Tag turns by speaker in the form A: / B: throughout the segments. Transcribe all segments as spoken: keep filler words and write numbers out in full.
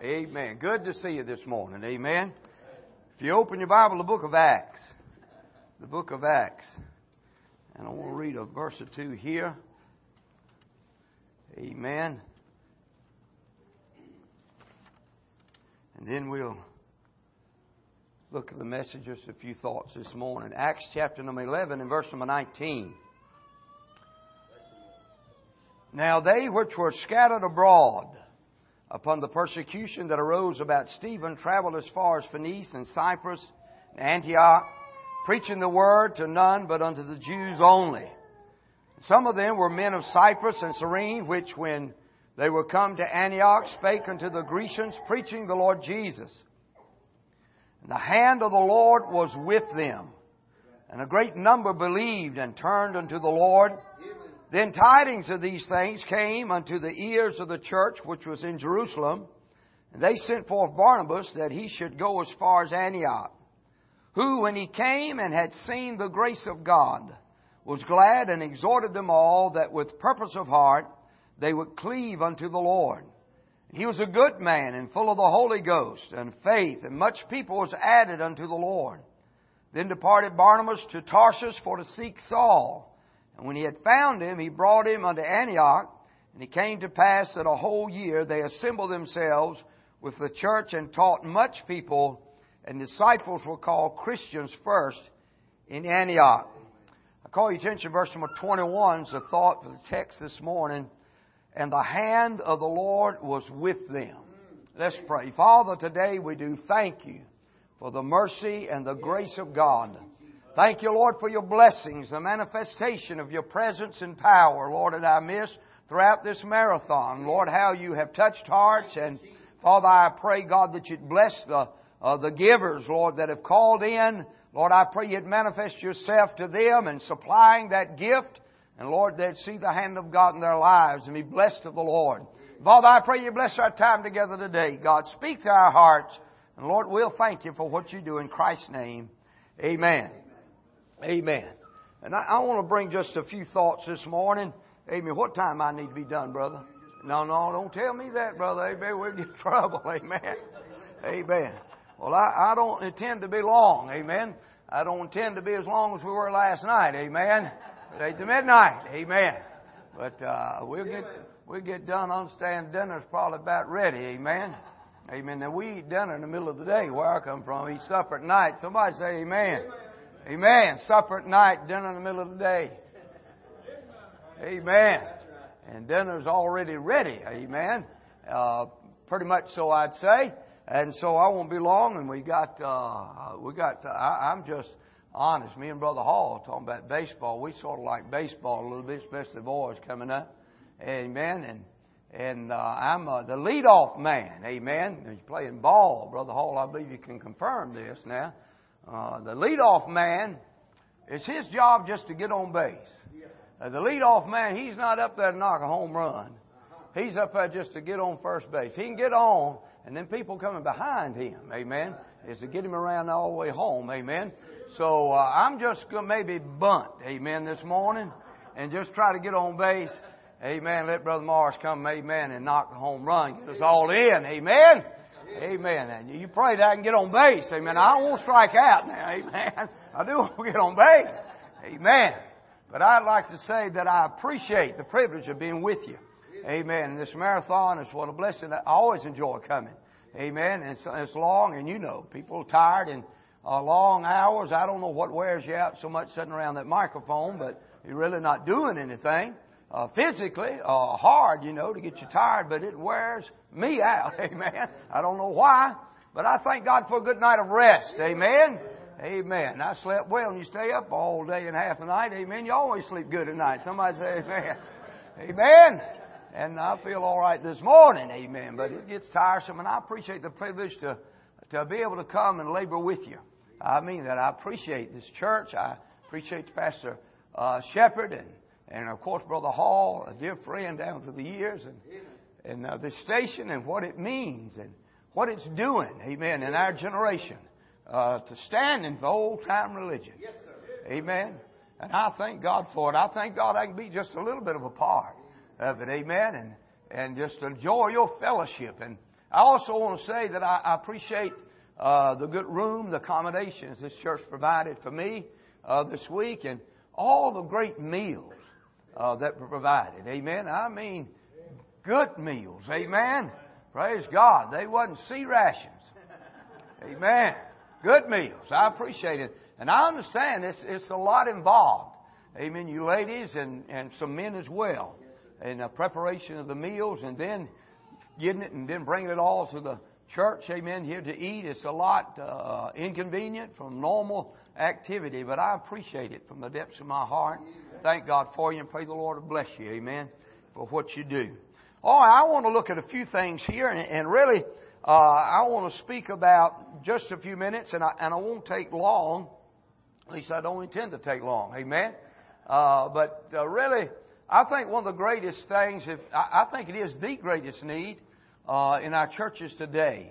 A: Amen. Good to see you this morning. Amen. If you open your Bible, the book of Acts. The book of Acts. And I want to read a verse or two here. Amen. And then we'll look at the message, just a few thoughts this morning. Acts chapter number eleven and verse number nineteen. Now they which were scattered abroad upon the persecution that arose about Stephen traveled as far as Phoenice and Cyprus and Antioch, preaching the word to none but unto the Jews only. Some of them were men of Cyprus and Cyrene, which when they were come to Antioch spake unto the Grecians, preaching the Lord Jesus. And the hand of the Lord was with them, and a great number believed and turned unto the Lord. Then tidings of these things came unto the ears of the church which was in Jerusalem, and they sent forth Barnabas that he should go as far as Antioch, who, when he came and had seen the grace of God, was glad and exhorted them all that with purpose of heart they would cleave unto the Lord. He was a good man and full of the Holy Ghost and faith, and much people was added unto the Lord. Then departed Barnabas to Tarsus for to seek Saul. And when he had found him, he brought him unto Antioch. And it came to pass that a whole year they assembled themselves with the church and taught much people. And disciples were called Christians first in Antioch. I call your attention to verse number twenty-one. It's a thought for the text this morning. And the hand of the Lord was with them. Let's pray. Father, today we do thank you for the mercy and the grace of God. Thank you, Lord, for your blessings, the manifestation of your presence and power, Lord, in our midst throughout this marathon. Lord, how you have touched hearts. And Father, I pray, God, that you'd bless the, uh, the givers, Lord, that have called in. Lord, I pray you'd manifest yourself to them in supplying that gift. And Lord, they'd see the hand of God in their lives and be blessed of the Lord. Father, I pray you bless our time together today. God, speak to our hearts. And Lord, we'll thank you for what you do in Christ's name. Amen. Amen. And I, I want to bring just a few thoughts this morning. Amen. What time I need to be done, brother? No, no, don't tell me that, brother. Amen. We'll get in trouble. Amen. Amen. Well, I, I don't intend to be long. Amen. I don't intend to be as long as we were last night. Amen. Eight to midnight. Amen. But uh, we'll get we'll get done. Understand dinner's probably about ready. Amen. Amen. Now we eat dinner in the middle of the day where I come from. We eat supper at night. Somebody say amen. Amen. Supper at night, dinner in the middle of the day. Amen. And dinner's already ready. Amen. Uh, pretty much so, I'd say. And so I won't be long. And we got, uh, we got. Uh, I, I'm just honest. Me and Brother Hall talking about baseball. We sort of like baseball a little bit, especially the boys coming up. Amen. And and uh, I'm uh, the leadoff man. Amen. He's playing ball, Brother Hall. I believe you can confirm this now. Uh, the leadoff man, it's his job just to get on base. Uh, the leadoff man, he's not up there to knock a home run. He's up there just to get on first base. He can get on, and then people coming behind him, amen, is to get him around all the way home, amen. So uh, I'm just going to maybe bunt, amen, this morning, and just try to get on base, amen. Let Brother Morris come, amen, and knock the home run, get us all in, amen. Amen. And you pray that I can get on base. Amen. I don't want to strike out now. Amen. I do want to get on base. Amen. But I'd like to say that I appreciate the privilege of being with you. Amen. And this marathon is what a blessing. I always enjoy coming. Amen. And it's, it's long, and you know, people are tired and uh, long hours. I don't know what wears you out so much sitting around that microphone, but you're really not doing anything. Uh, physically, uh, hard, you know, to get you tired, but it wears me out. Amen. I don't know why, but I thank God for a good night of rest. Amen. Amen. I slept well, and you stay up all day and half the night. Amen. You always sleep good at night. Somebody say amen. Amen. And I feel all right this morning. Amen. But it gets tiresome, and I appreciate the privilege to, to be able to come and labor with you. I mean that. I appreciate this church. I appreciate Pastor uh, Shepherd and And, of course, Brother Hall, a dear friend down through the years, and, and uh, this station and what it means and what it's doing, amen, in our generation, uh, to stand in for old-time religion. Yes, sir. Amen. And I thank God for it. I thank God I can be just a little bit of a part of it, amen, and, and just enjoy your fellowship. And I also want to say that I, I appreciate uh, the good room, the accommodations this church provided for me uh, this week, and all the great meals uh, that were provided. Amen. I mean, good meals. Amen. Praise God. They wasn't sea rations. Amen. Good meals. I appreciate it. And I understand it's, it's a lot involved. Amen. You ladies and, and some men as well. In the preparation of the meals and then getting it and then bringing it all to the church. Amen. Here to eat. It's a lot uh, inconvenient from normal activity. But I appreciate it from the depths of my heart. Thank God for you and pray the Lord to bless you. Amen. For what you do. All right. I want to look at a few things here and, and really uh, I want to speak about just a few minutes and I, and I won't take long. At least I don't intend to take long. Amen. Uh, but uh, really, I think one of the greatest things, if I, I think it is the greatest need uh, in our churches today,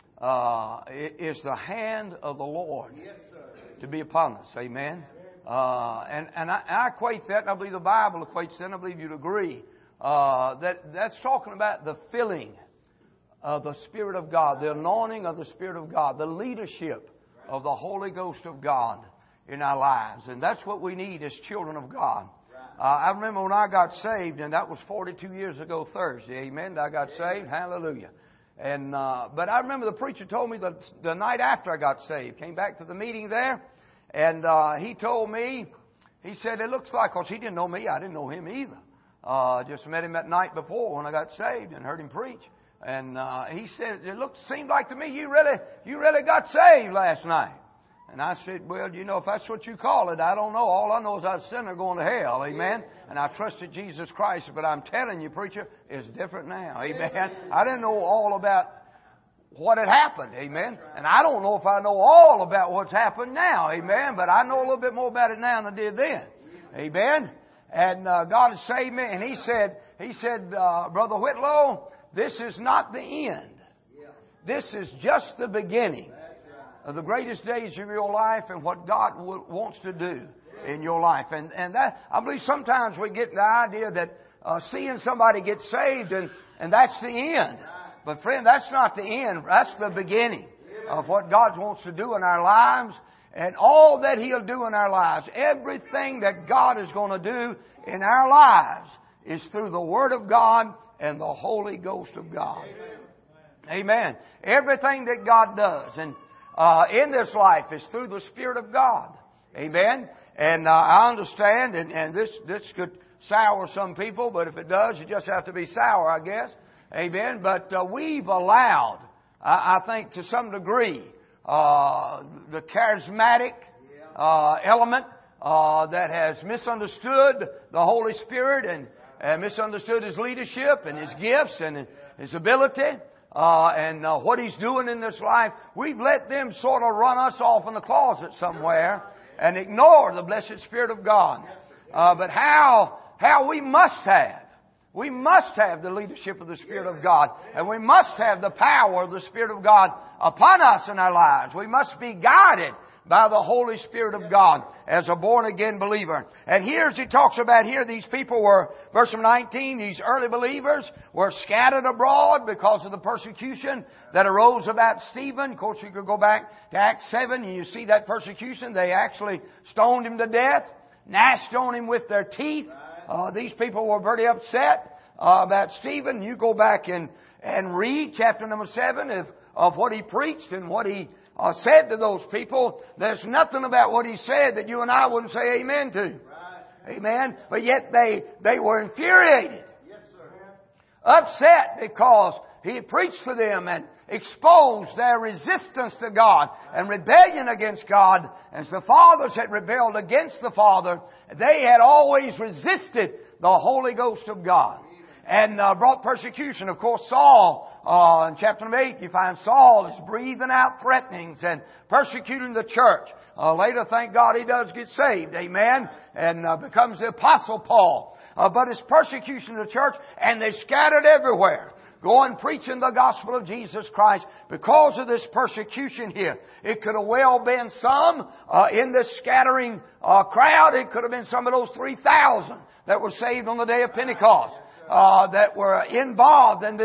A: uh, is the hand of the Lord yes, to be upon us. Amen. Uh, and and I, I equate that, and I believe the Bible equates that, and I believe you'd agree, uh, that that's talking about the filling of the Spirit of God, the anointing of the Spirit of God, the leadership of the Holy Ghost of God in our lives. And that's what we need as children of God. Uh, I remember when I got saved, and that was forty-two years ago Thursday. Amen. I got saved. Hallelujah. And uh, but I remember the preacher told me that the night after I got saved, came back to the meeting there, and uh, he told me, he said, it looks like, because he didn't know me, I didn't know him either. Uh, just met him that night before when I got saved and heard him preach. And uh, he said, it looked, seemed like to me you really, you really got saved last night. And I said, well, you know, if that's what you call it, I don't know. All I know is I was a sinner going to hell. Amen. And I trusted Jesus Christ. But I'm telling you, preacher, it's different now. Amen. I didn't know all about what had happened. Amen. And I don't know if I know all about what's happened now. Amen. But I know a little bit more about it now than I did then. Amen. And uh, God has saved me. And He said, He said, uh, Brother Whitlow, this is not the end. This is just the beginning of the greatest days of your life and what God w- wants to do in your life. And and that, I believe sometimes we get the idea that uh, seeing somebody get saved and, and that's the end. But friend, that's not the end. That's the beginning of what God wants to do in our lives and all that He'll do in our lives. Everything that God is going to do in our lives is through the Word of God and the Holy Ghost of God. Amen. Everything that God does and Uh, in this life is through the Spirit of God. Amen. And uh, I understand, and, and this this could sour some people, but if it does, you just have to be sour, I guess. Amen. But uh, we've allowed, I, I think to some degree, uh, the charismatic uh, element uh, that has misunderstood the Holy Spirit and, and misunderstood His leadership and His gifts and His ability. Uh, and uh, what He's doing in this life, we've let them sort of run us off in the closet somewhere and ignore the blessed Spirit of God. Uh, but how, how we must have, we must have the leadership of the Spirit of God. And we must have the power of the Spirit of God upon us in our lives. We must be guided by the Holy Spirit of God as a born-again believer. And here as he talks about here, these people were, verse nineteen, these early believers were scattered abroad because of the persecution that arose about Stephen. Of course, you could go back to Acts seven and you see that persecution. They actually stoned him to death, gnashed on him with their teeth. Uh, these people were very upset uh, about Stephen. You go back and, and read chapter number seven of, of what he preached and what he Uh, said to those people. There's nothing about what he said that you and I wouldn't say amen to. Right. Amen. But yet they, they were infuriated. Yes, sir. Upset because he had preached to them and exposed their resistance to God and rebellion against God. As the fathers had rebelled against the Father, they had always resisted the Holy Ghost of God. And uh, brought persecution. Of course, Saul, uh, in chapter number eight, you find Saul is breathing out threatenings and persecuting the church. Uh, later, thank God, he does get saved. Amen. And uh, becomes the Apostle Paul. Uh, but it's persecution of the church, and they scattered everywhere, going preaching the gospel of Jesus Christ because of this persecution here. It could have well been some uh, in this scattering uh, crowd. It could have been some of those three thousand that were saved on the day of Pentecost. Uh, that were involved in this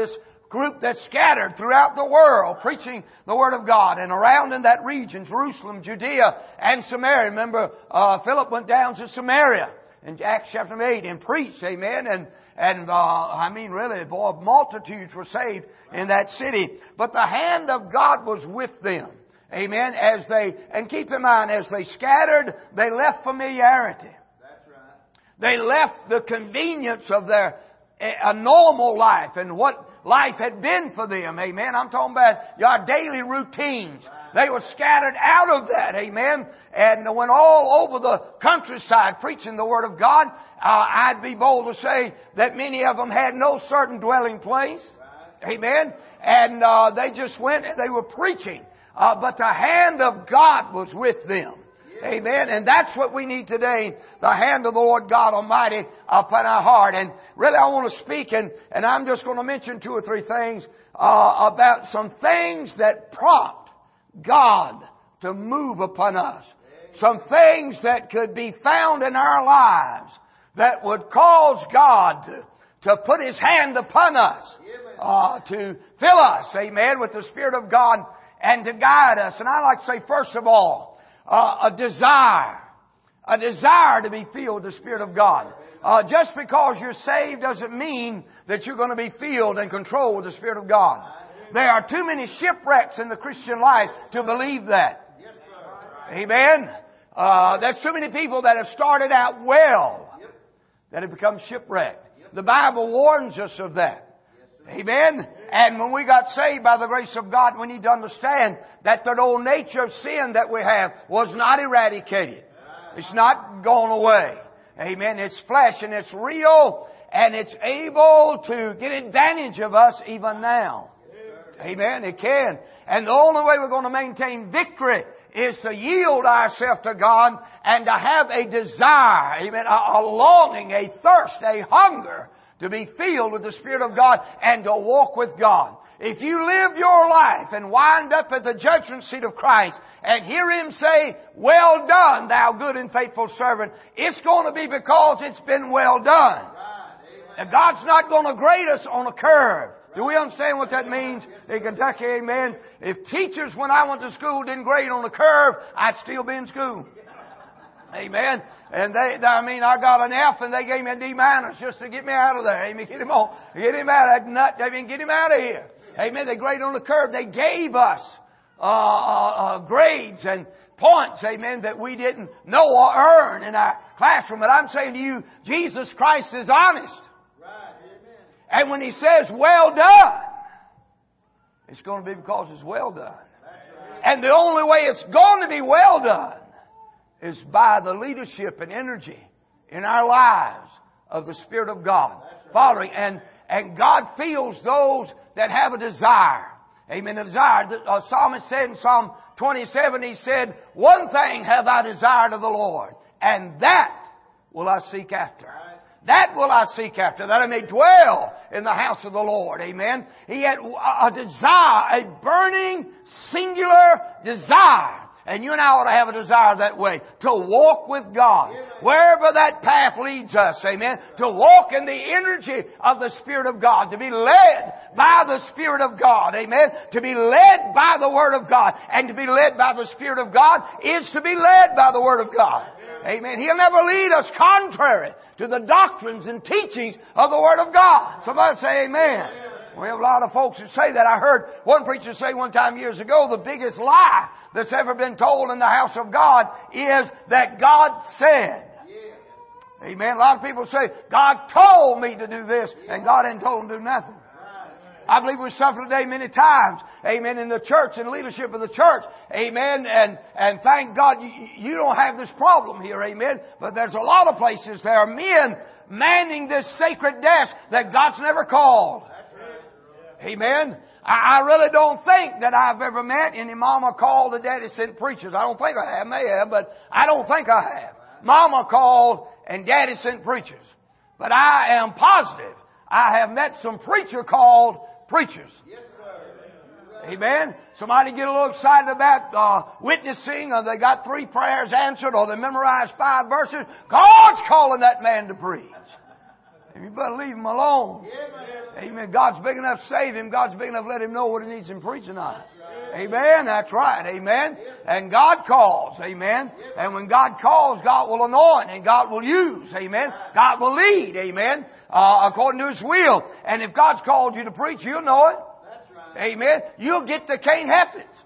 A: group that's scattered throughout the world preaching the Word of God. And around in that region, Jerusalem, Judea, and Samaria. Remember, uh, Philip went down to Samaria in Acts chapter eight and preached, amen. And, and uh, I mean really, boy, multitudes were saved in that city. But the hand of God was with them, amen. As they, and keep in mind, as they scattered, they left familiarity.
B: That's right.
A: They left the convenience of their a normal life and what life had been for them. Amen. I'm talking about your daily routines. They were scattered out of that. Amen. And went all over the countryside preaching the Word of God. Uh, I'd be bold to say that many of them had no certain dwelling place. Amen. And uh, they just went and they were preaching. Uh, but the hand of God was with them. Amen. And that's what we need today. The hand of the Lord God Almighty upon our heart. And really I want to speak and, and I'm just going to mention two or three things uh, about some things that prompt God to move upon us. Some things that could be found in our lives that would cause God to, to put His hand upon us. Uh, to fill us, amen, with the Spirit of God and to guide us. And I'd like to say first of all, Uh, a desire. A desire to be filled with the Spirit of God. Uh, just because you're saved doesn't mean that you're going to be filled and controlled with the Spirit of God. There are too many shipwrecks in the Christian life to believe that. Amen. Uh, there's too many people that have started out well that have become shipwrecked. The Bible warns us of that. Amen. And when we got saved by the grace of God, we need to understand that the old nature of sin that we have was not eradicated. It's not gone away. Amen. It's flesh and it's real and it's able to get advantage of us even now. Amen. It can. And the only way we're going to maintain victory is to yield ourselves to God and to have a desire, amen, a, a longing, a thirst, a hunger to be filled with the Spirit of God and to walk with God. If you live your life and wind up at the judgment seat of Christ and hear Him say, "Well done, thou good and faithful servant," it's going to be because it's been well done. And God's not going to grade us on a curve. Do we understand what that means in Kentucky? Amen. If teachers, when I went to school, didn't grade on a curve, I'd still be in school. Amen. And they, I mean, I got an F and they gave me a D minus just to get me out of there. Amen. Get him on. Get him out of that nut. Amen. Get him out of here. Amen. They graded on the curve. They gave us uh, uh, uh, grades and points, amen, that we didn't know or earn in our classroom. But I'm saying to you, Jesus Christ is honest.
B: Right. Amen.
A: And when He says, "Well done," it's going to be because it's well done.
B: Right.
A: And the only way it's going to be well done is by the leadership and energy in our lives of the Spirit of God. Following. And, and God feels those that have a desire. Amen. A desire. The uh, psalmist said in Psalm twenty-seven, he said, "One thing have I desired of the Lord, and that will I seek after." That will I seek after, that I may dwell in the house of the Lord. Amen. He had a desire, a burning, singular desire. And you and I ought to have a desire that way, to walk with God. Wherever that path leads us, amen. To walk in the energy of the Spirit of God. To be led by the Spirit of God, amen. To be led by the Word of God. And to be led by the Spirit of God is to be led by the Word of God. Amen. He'll never lead us contrary to the doctrines and teachings of the Word of God. Somebody say amen. We have a lot of folks that say that. I heard one preacher say one time years ago, the biggest lie that's ever been told in the house of God is that God said. Amen. A lot of people say, "God told me to do this," and God ain't told them to do nothing. I believe we suffer today many times, amen, in the church and leadership of the church, amen, and, and thank God you, you don't have this problem here, amen, but there's a lot of places there are men manning this sacred desk that God's never called. Amen. I, I really don't think that I've ever met any mama called or daddy sent preachers. I don't think I have, may have, but I don't think I have. Mama called and daddy sent preachers. But I am positive I have met some preacher called preachers.
B: Yes, sir.
A: Amen. Somebody get a little excited about uh, witnessing, or they got three prayers answered, or they memorized five verses. God's calling that man to preach. You better leave him alone. Amen. God's big enough to save him. God's big enough to let him know what he needs him preaching on. Amen. That's right. Amen. And God calls. Amen. And when God calls, God will anoint and God will use. Amen. God will lead. Amen. Uh, according to His will. And if God's called you to preach, you'll know it. Amen. You'll get the can't help it.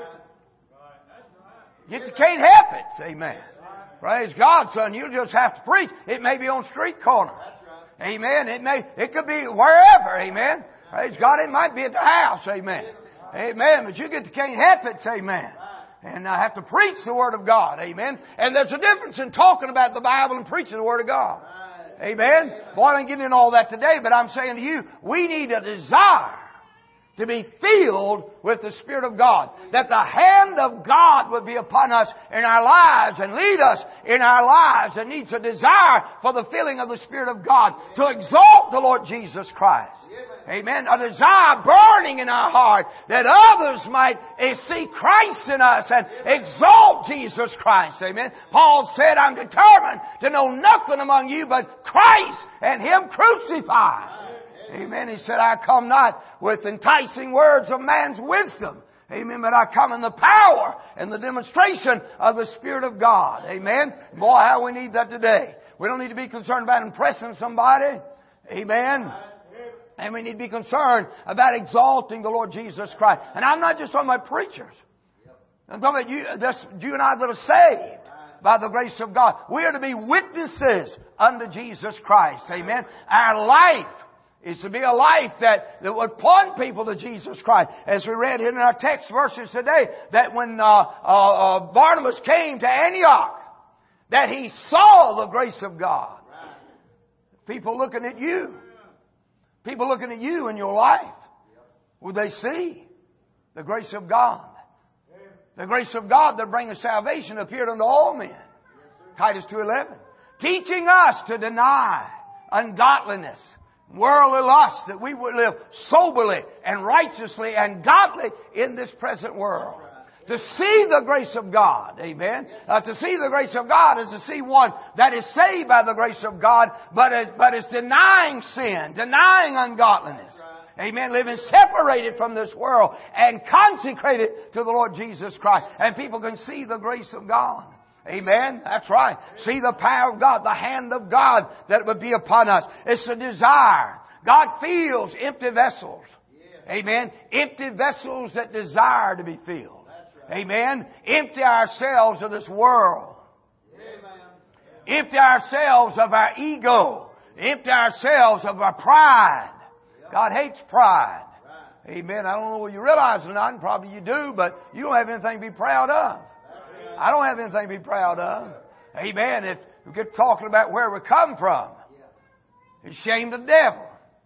A: Get the can't help it. Amen. Praise God, son. You'll just have to preach. It may be on street corner. Amen. It may, it could be wherever. Amen. Praise God. It might be at the house. Amen. Amen. But you get the can't help it. Amen. And I have to preach the Word of God. Amen. And there's a difference in talking about the Bible and preaching the Word of God. Amen. Boy, I ain't getting into all that today, but I'm saying to you, we need a desire to be filled with the Spirit of God. That the hand of God would be upon us in our lives and lead us in our lives. It needs a desire for the filling of the Spirit of God to exalt the Lord Jesus Christ. Amen. A desire burning in our heart that others might see Christ in us and exalt Jesus Christ. Amen. Paul said, I'm determined to know nothing among you but Christ and Him crucified. Amen. He said, I come not with enticing words of man's wisdom. Amen. But I come in the power and the demonstration of the Spirit of God. Amen. Boy, how we need that today. We don't need to be concerned about impressing somebody. Amen. And we need to be concerned about exalting the Lord Jesus Christ. And I'm not just talking about preachers. I'm talking about you, that's you and I that are saved by the grace of God. We are to be witnesses unto Jesus Christ. Amen. Our life is to be a life that, that would point people to Jesus Christ. As we read in our text verses today, that when uh, uh, uh, Barnabas came to Antioch, that he saw the grace of God. People looking at you. People looking at you in your life. Would they see the grace of God? The grace of God that bringeth salvation appeared unto all men. Titus two eleven. Teaching us to deny ungodliness, worldly lust, that we would live soberly and righteously and godly in this present world. To see the grace of God, amen. Uh, to see the grace of God is to see one that is saved by the grace of God, but is, but is denying sin, denying ungodliness. Amen. Living separated from this world and consecrated to the Lord Jesus Christ. And people can see the grace of God. Amen. That's right. See the power of God, the hand of God that would be upon us. It's a desire. God feels empty vessels. Amen. Empty vessels that desire to be filled. Amen. Empty ourselves of this world. Empty ourselves of our ego. Empty ourselves of our pride. God hates pride. Amen. I don't know whether you realize it or not, and probably you do, but you don't have anything to be proud of. I don't have anything to be proud of. Amen. If we get talking about where we come from, it's shame the devil.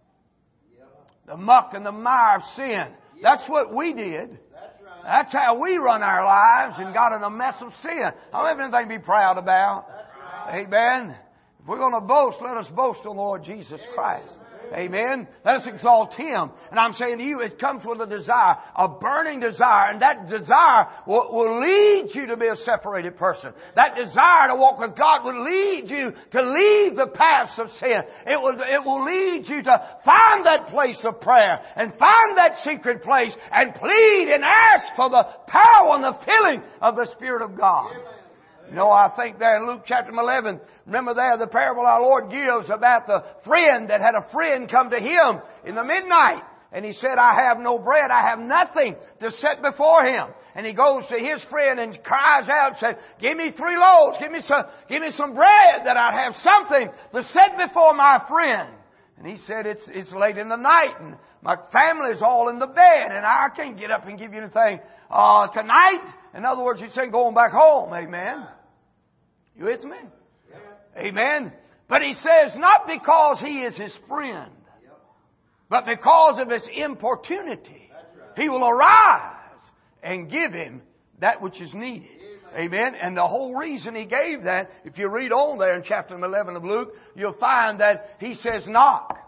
A: The muck and the mire of sin. That's what we did. That's how we run our lives and got in a mess of sin. I don't have anything to be proud about. Amen. If we're going to boast, let us boast on the Lord Jesus Christ. Amen. Let us exalt Him. And I'm saying to you, it comes with a desire, a burning desire. And that desire will, will lead you to be a separated person. That desire to walk with God will lead you to leave the paths of sin. It will, it will lead you to find that place of prayer and find that secret place and plead and ask for the power and the filling of the Spirit of God. You know, I think there in Luke chapter eleven, remember there the parable our Lord gives about the friend that had a friend come to Him in the midnight. And he said, I have no bread, I have nothing to set before him. And he goes to his friend and cries out and said, give me three loaves, give me some, give me some bread that I'd have something to set before my friend. And he said, it's, it's late in the night and my family's all in the bed and I can't get up and give you anything uh, tonight. In other words, he's saying, go on back home. Amen. You with me? Amen. But he says, not because he is his friend, but because of his importunity, he will arise and give him that which is needed. Amen. And the whole reason he gave that, if you read on there in chapter eleven of Luke, you'll find that he says knock.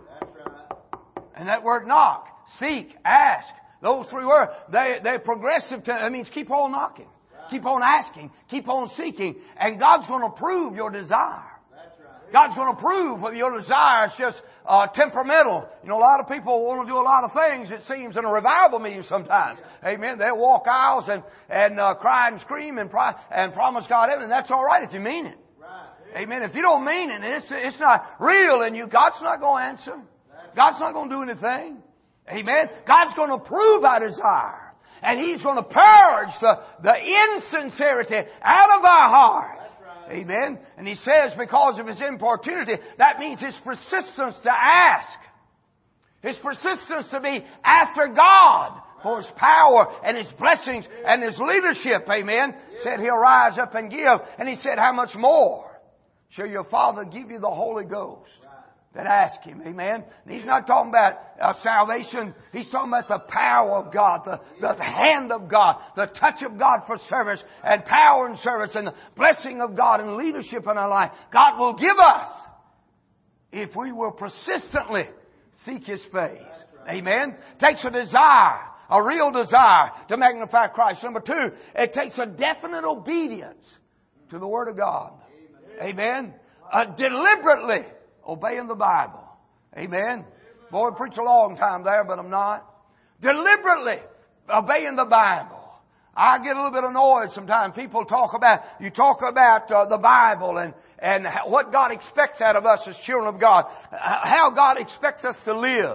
A: And that word knock, seek, ask, those three words, they, they're progressive. To, that means keep on knocking. Keep on asking. Keep on seeking. And God's going to prove your desire. God's going to prove whether your desire is just uh, temperamental. You know, a lot of people want to do a lot of things, it seems, in a revival meeting sometimes. Amen. They'll walk aisles and, and uh, cry and scream and, pri- and promise God heaven. That's all right if you mean it. Right. Amen. If you don't mean it, it's, it's not real in you, God's not going to answer. God's not going to do anything. Amen. God's going to prove our desire. And He's going to purge the, the insincerity out of our heart. Amen. And He says because of His importunity, that means His persistence to ask. His persistence to be after God for His power and His blessings and His leadership. Amen. Said He'll rise up and give. And He said, how much more shall your Father give you the Holy Ghost that ask Him? Amen. And He's not talking about uh, salvation. He's talking about the power of God, the, the hand of God, the touch of God for service and power and service and the blessing of God and leadership in our life. God will give us if we will persistently seek His face. Right. Amen. Takes a desire, a real desire to magnify Christ. Number two, it takes a definite obedience to the Word of God. Amen. Amen. Uh, deliberately obeying the Bible. Amen. Boy, I preach a long time there, but I'm not. Deliberately obeying the Bible. I get a little bit annoyed sometimes. People talk about, you talk about uh, the Bible and, and what God expects out of us as children of God. Uh, how God expects us to live.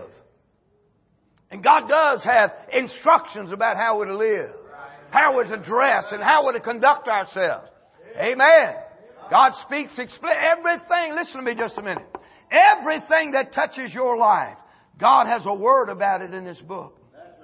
A: And God does have instructions about how we're to live. How we're to dress and how we're to conduct ourselves. Amen. God speaks, explain everything. Listen to me just a minute. Everything that touches your life, God has a word about it in this book. That's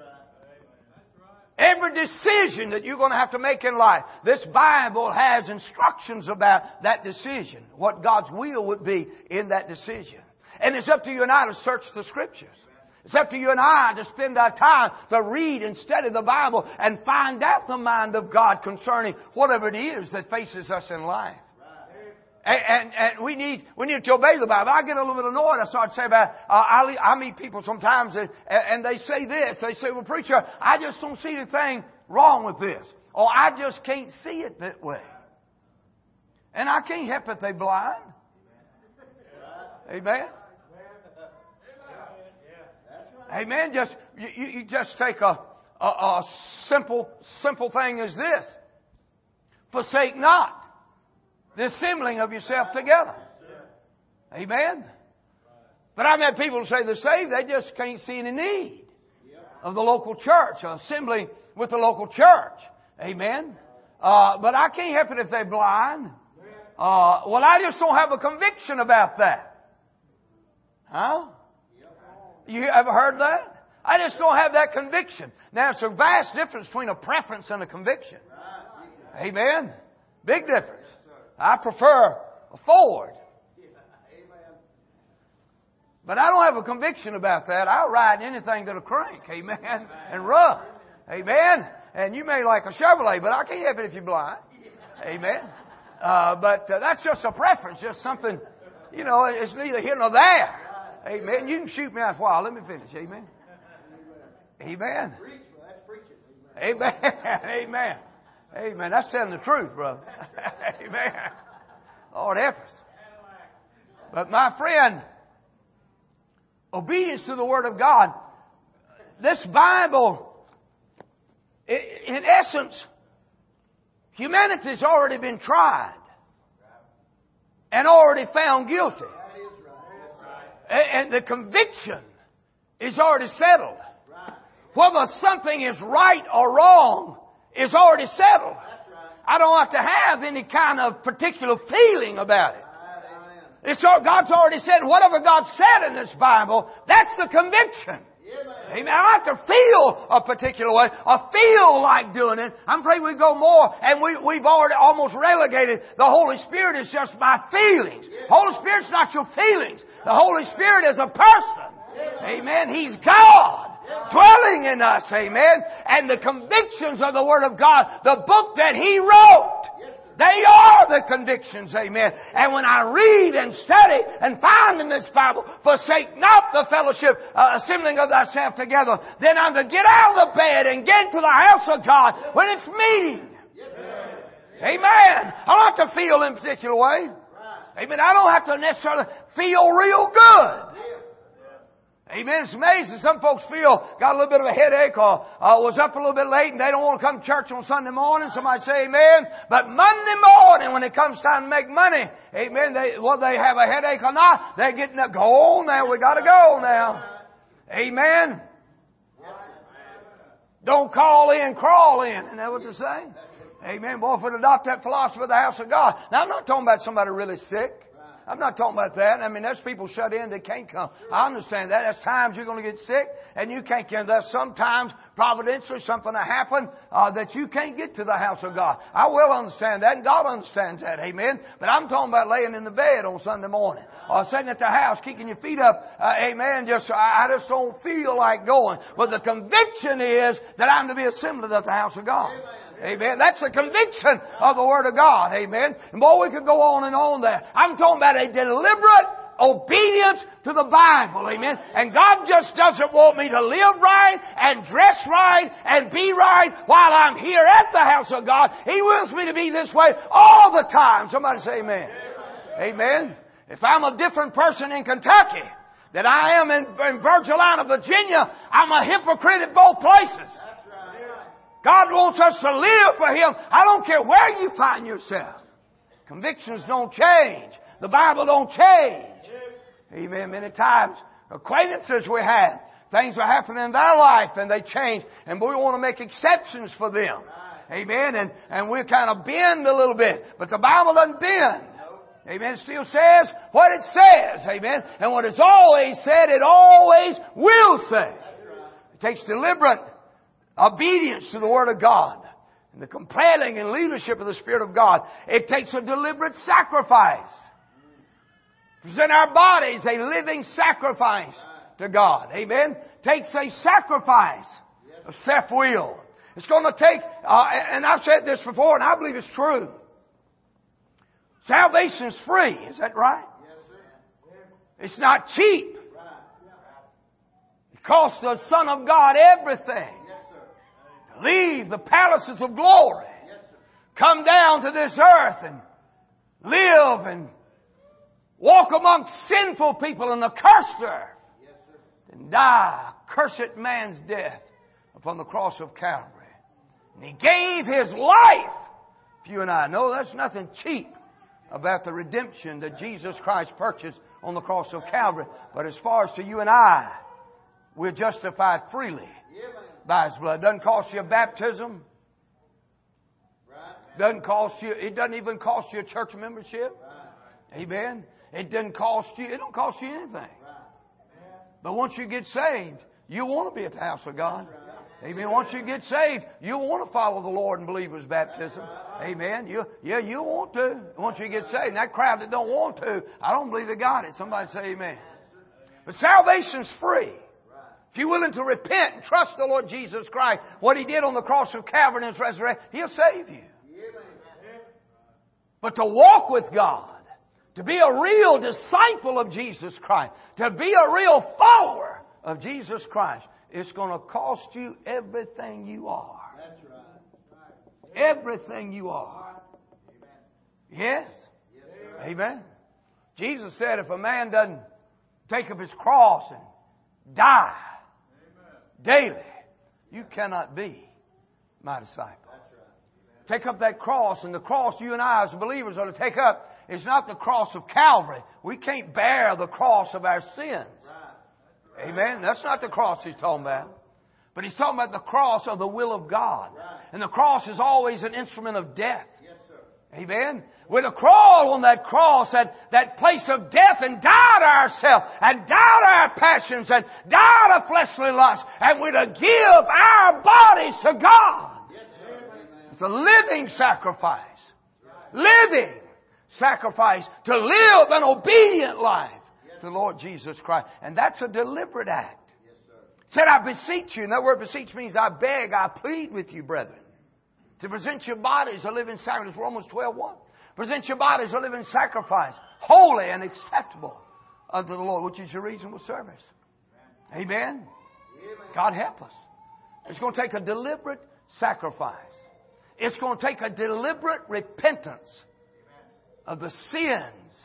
A: right. Every decision that you're going to have to make in life, this Bible has instructions about that decision, what God's will would be in that decision. And it's up to you and I to search the Scriptures. It's up to you and I to spend our time to read and study the Bible and find out the mind of God concerning whatever it is that faces us in life. And, and, and we need we need to obey the Bible. I get a little bit annoyed. I start to say about uh, I, I meet people sometimes and, and they say this. They say, "Well, preacher, I just don't see anything wrong with this, or I just can't see it that way." And I can't help it. They blind. Amen. Amen. Just you, you just take a, a a simple simple thing as this: forsake not the assembling of yourself together. Amen. But I've had people say they're saved, they just can't see any need of the local church, or assembling with the local church. Amen. Uh, but I can't help it if they're blind. Uh, well, I just don't have a conviction about that. Huh? You ever heard that? I just don't have that conviction. Now, it's a vast difference between a preference and a conviction. Amen. Big difference. I prefer a Ford. But I don't have a conviction about that. I'll ride anything that'll crank. Amen. And run. Amen. And you may like a Chevrolet, but I can't help it if you're blind. Amen. Uh, but uh, that's just a preference. Just something, you know, it's neither here nor there. Amen. You can shoot me out for a while. Let me finish. Amen. Amen. Amen. Amen. Amen. That's telling the truth, brother. Amen. Lord help us. But my friend, obedience to the Word of God, this Bible, in essence, humanity's already been tried and already found guilty. And the conviction is already settled. Whether something is right or wrong is already settled. I don't have to have any kind of particular feeling about it. It's all, God's already said, whatever God said in this Bible, that's the conviction. Amen. I don't have to feel a particular way or feel like doing it. I'm afraid we go more and we, we've already almost relegated the Holy Spirit is just my feelings. Holy Spirit's not your feelings. The Holy Spirit is a person. Amen. He's God dwelling in us. Amen. And the convictions of the Word of God, the book that He wrote, they are the convictions, amen. And when I read and study and find in this Bible, forsake not the fellowship, uh, assembling of thyself together, then I'm to get out of the bed and get into the house of God when it's meeting. Amen. I don't have to feel in a particular way. Amen. I don't have to necessarily feel real good. Amen. It's amazing. Some folks feel got a little bit of a headache or uh, was up a little bit late and they don't want to come to church on Sunday morning. Somebody say amen. But Monday morning when it comes time to make money, amen, they, whether they have a headache or not, they're getting up. Go on now. We got to go now. Amen. Don't call in, crawl in. Isn't that what they say? Amen. Boy, if we'd adopt that philosophy of the house of God. Now, I'm not talking about somebody really sick. I'm not talking about that. I mean, there's people shut in that can't come. I understand that. There's times you're going to get sick and you can't get. There's sometimes providentially something to happen uh, that you can't get to the house of God. I will understand that, and God understands that. Amen. But I'm talking about laying in the bed on Sunday morning or sitting at the house, kicking your feet up. Uh, amen. Just I just don't feel like going. But the conviction is that I'm to be assembled at the house of God. Amen. That's the conviction of the Word of God. Amen. And boy, we could go on and on there. I'm talking about a deliberate obedience to the Bible. Amen. And God just doesn't want me to live right and dress right and be right while I'm here at the house of God. He wants me to be this way all the time. Somebody say amen. Amen. Amen. If I'm a different person in Kentucky than I am in, in Virginia, Virginia, I'm a hypocrite at both places. God wants us to live for Him. I don't care where you find yourself. Convictions don't change. The Bible don't change. Amen. Many times, acquaintances we have, things are happening in their life and they change, and we want to make exceptions for them. Amen. And, and we kind of bend a little bit. But the Bible doesn't bend. Amen. It still says what it says. Amen. And what it's always said, it always will say. It takes deliberate obedience to the Word of God and the compelling and leadership of the Spirit of God. It takes a deliberate sacrifice. Present our bodies a living sacrifice to God. Amen. Takes a sacrifice of self-will. It's going to take, uh, and I've said this before and I believe it's true. Salvation's free. Is that right? It's not cheap. It costs the Son of God everything. Leave the palaces of glory. Come down to this earth and live and walk amongst sinful people in the cursed earth. And die a cursed man's death upon the cross of Calvary. And He gave His life for you and I. No, there's nothing cheap about the redemption that Jesus Christ purchased on the cross of Calvary. But as far as to you and I, we're justified freely by His blood. Doesn't cost you a baptism. Doesn't cost you. It doesn't even cost you a church membership. Amen. It doesn't cost you. It don't cost you anything. But once you get saved, you want to be at the house of God. Amen. Once you get saved, you want to follow the Lord and believe His baptism. Amen. You, yeah, you want to. Once you get saved, and that crowd that don't want to, I don't believe they got it. Somebody say amen. But salvation's free. If you're willing to repent and trust the Lord Jesus Christ, what He did on the cross of Calvary and His resurrection, He'll save you. But to walk with God, to be a real disciple of Jesus Christ, to be a real follower of Jesus Christ, it's going to cost you everything you are.
B: That's right.
A: Everything you are. Yes. Amen. Jesus said if a man doesn't take up his cross and die daily, you cannot be my disciple. Take up that cross, and the cross you and I as believers are to take up is not the cross of Calvary. We can't bear the cross of our sins. Amen. That's not the cross He's talking about. But He's talking about the cross of the will of God. And the cross is always an instrument of death. Amen. We're to crawl on that cross, that, that place of death, and die to ourselves, and die to our passions, and die to fleshly lust. And we're to give our bodies to God. It's a living sacrifice. Living sacrifice to live an obedient life to the Lord Jesus Christ. And that's a deliberate act. He said, I beseech you. And that word beseech means I beg, I plead with you, brethren, to present your bodies a living sacrifice. Romans twelve one. Present your bodies a living sacrifice, holy and acceptable unto the Lord, which is your reasonable service. Amen. God help us. It's going to take a deliberate sacrifice. It's going to take a deliberate repentance of the sins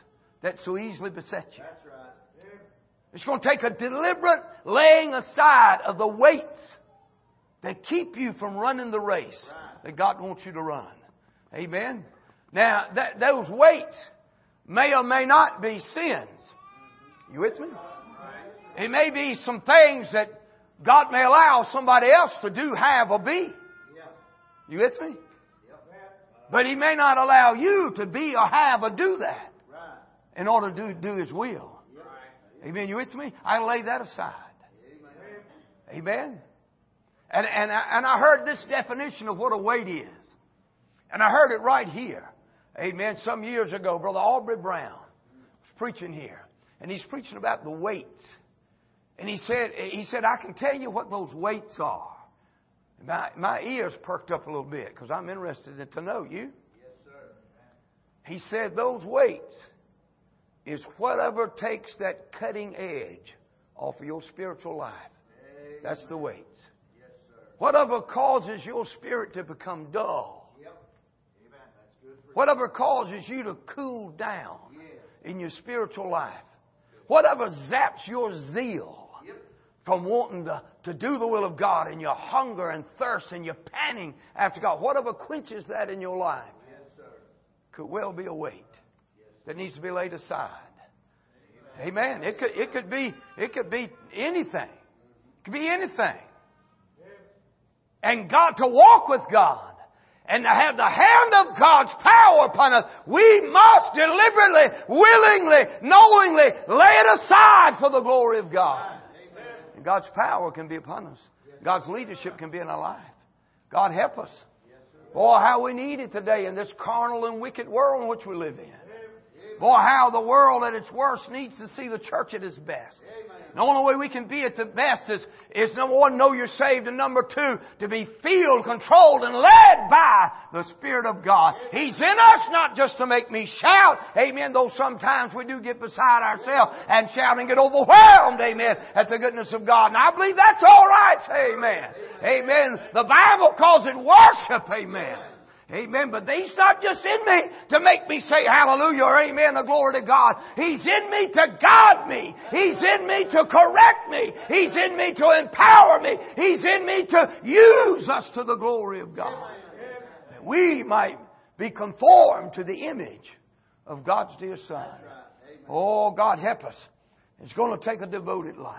A: that so easily beset you.
B: That's right.
A: It's going to take a deliberate laying aside of the weights that keep you from running the race that God wants you to run. Amen. Now, that, those weights may or may not be sins. You with me? It may be some things that God may allow somebody else to do, have, or be. You with me? But He may not allow you to be or have or do that in order to do, do His will. Amen. You with me? I lay that aside. Amen. And, and, I, and I heard this definition of what a weight is. And I heard it right here. Amen. Some years ago, Brother Aubrey Brown was preaching here. And he's preaching about the weights. And he said, he said, I can tell you what those weights are. My, my ears perked up a little bit because I'm interested in to know you.
B: Yes, sir.
A: He said those weights is whatever takes that cutting edge off of your spiritual life.
B: Amen.
A: That's the weights.
B: Yes, sir.
A: Whatever causes your spirit to become dull.
B: Yep. Amen. That's good for
A: Whatever causes you to cool down
B: yeah.
A: in your spiritual life. Whatever zaps your zeal
B: Yep.
A: from wanting to, to do the will of God, and your hunger and thirst and your panting after God. Whatever quenches that in your life
B: Yes, sir.
A: could well be a weight that needs to be laid aside. Amen. It could, it could be, it could be anything. It could be anything. And God, to walk with God and to have the hand of God's power upon us, we must deliberately, willingly, knowingly lay it aside for the glory of God. And God's power can be upon us. God's leadership can be in our life. God help us. Boy, how we need it today in this carnal and wicked world in which we live in. Boy, how the world at its worst needs to see the church at its best. The only way we can be at the best is, is number one, know you're saved, and number two, to be filled, controlled, and led by the Spirit of God. He's in us not just to make me shout, amen, though sometimes we do get beside ourselves and shout and get overwhelmed, amen, at the goodness of God. And I believe that's all right, say amen. Amen. The Bible calls it worship, amen. Amen. But He's not just in me to make me say hallelujah or amen, the glory to God. He's in me to guide me. He's in me to correct me. He's in me to empower me. He's in me to use us to the glory of God. That we might be conformed to the image of God's dear Son. Oh, God help us. It's going to take a devoted life.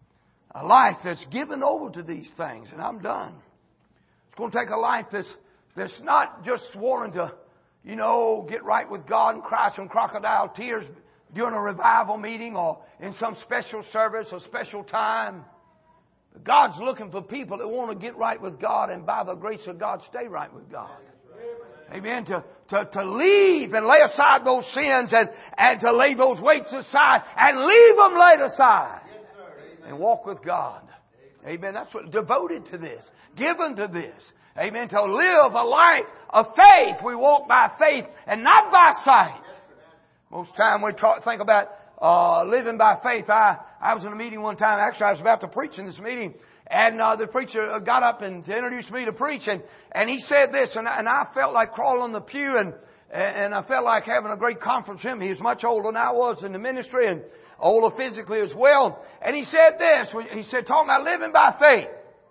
A: A life that's given over to these things. And I'm done. It's going to take a life that's That's not just wanting to, you know, get right with God and cry some crocodile tears during a revival meeting or in some special service or special time. God's looking for people that want to get right with God and by the grace of God stay right with God. Amen. To, to, to leave and lay aside those sins and, and to lay those weights aside and leave them laid aside and walk with God. Amen. That's what, devoted to this, given to this. Amen. To live a life of faith. We walk by faith and not by sight. Most time we talk, think about uh, living by faith. I, I was in a meeting one time. Actually, I was about to preach in this meeting. And uh, the preacher got up and to introduce me to preach. And, and he said this. And I, and I felt like crawling on the pew. And, and I felt like having a great conference with him. He was much older than I was in the ministry. And older physically as well. And he said this. He said, talking about living by faith.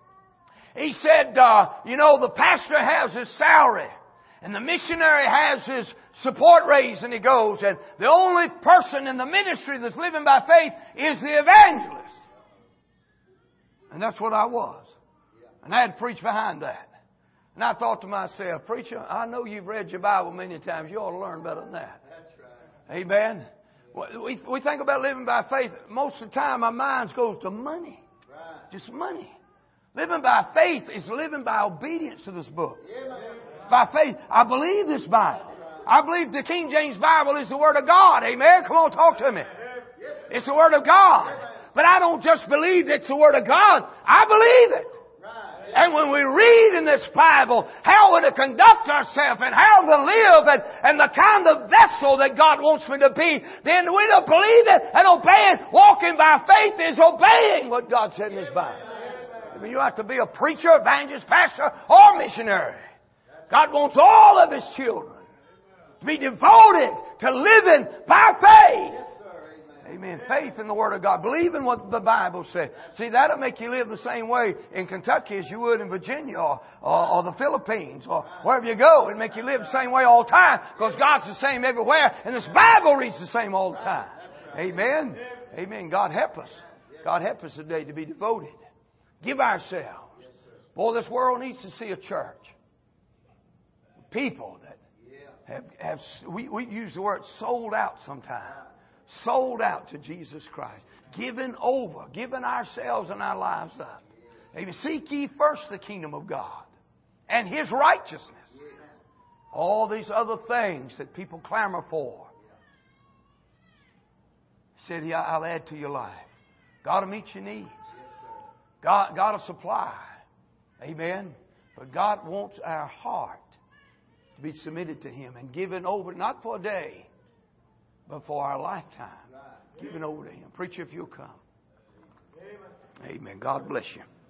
A: He said, uh, you know, the pastor has his salary and the missionary has his support raise, and he goes, and the only person in the ministry that's living by faith is the evangelist. And that's what I was. And I had to preach behind that. And I thought to myself, preacher, I know you've read your Bible many times. You ought to learn better than that.
B: That's right.
A: Amen. We, we think about living by faith. Most of the time our minds goes to money.
B: Right.
A: Just money. Living by faith is living by obedience to this book.
B: Yeah,
A: By faith. I believe this Bible. I believe the King James Bible is the Word of God. Amen. Come on, talk to me. It's the Word of God. But I don't just believe it's the Word of God. I believe it.
B: Right.
A: And when we read in this Bible how we're to conduct ourselves and how to live and, and the kind of vessel that God wants me to be, then we don't believe it and obeying. Walking by faith is obeying what God said in this Bible. You have to be a preacher, evangelist, pastor, or missionary. God wants all of His children To be devoted to living by faith.
B: Yes, sir. Amen.
A: Amen. Faith in the Word of God. Believe in what the Bible says. See, that'll make you live the same way in Kentucky as you would in Virginia or, or, or the Philippines or wherever you go. It'll make you live the same way all the time because God's the same everywhere and this Bible reads the same all the time. Amen. Amen. God help us. God help us today to be devoted. Give ourselves. Boy, this world needs to see a church. People that have, have we, we use the word sold out sometimes. Sold out to Jesus Christ. Given over. Given ourselves and our lives up. Amen. Seek ye first the kingdom of God and His righteousness. All these other things that people clamor for. He said, yeah, I'll add to your life. God will meet your needs. God, God will supply. Amen. But God wants our heart to be submitted to Him and given over, not for a day, but for our lifetime. Given over to Him. Preacher, if you'll come. Amen. God bless you.